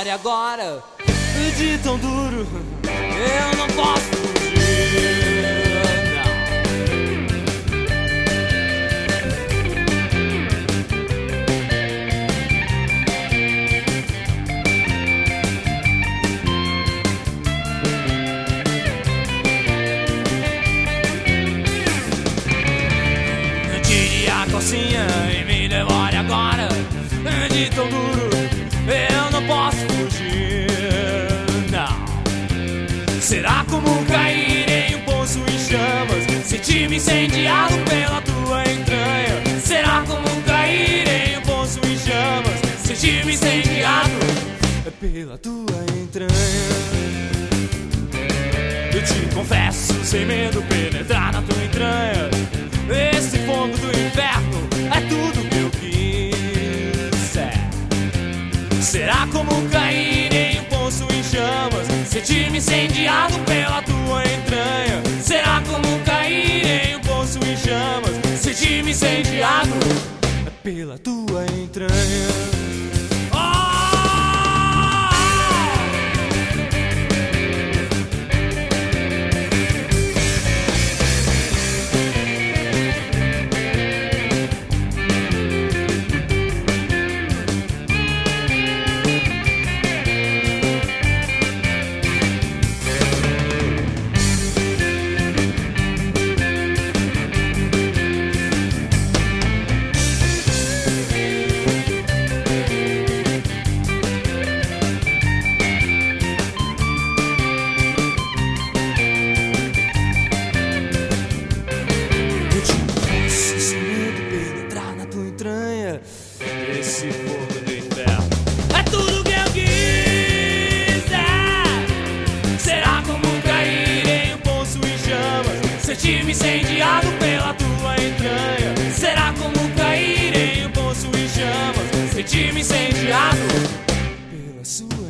memória agora. De tão duro eu não posso fugir, não. Tire a calcinha e me devore agora. De tão duro eu não posso fugir, não. Será como cair em um poço em chamas, sentir-me incendiado pela tua entranha. Será como cair em um poço em chamas, sentir-me incendiado pela tua entranha. Eu te confesso sem medo penetrar na tua entranha. Esse fogo do inferno é tudo que eu quis, é. Será como cair em um poço em chamas, sentir-me incendiado pela tua entranha. Será como cair em um poço em chamas, sentir-me incendiado pela tua entranha. Esse fogo do inferno é tudo que eu quis, é. Será como cair em um poço em chamas, sentir-me incendiado pela tua entranha. Será como cair em um poço em chamas, sentir-me incendiado pela sua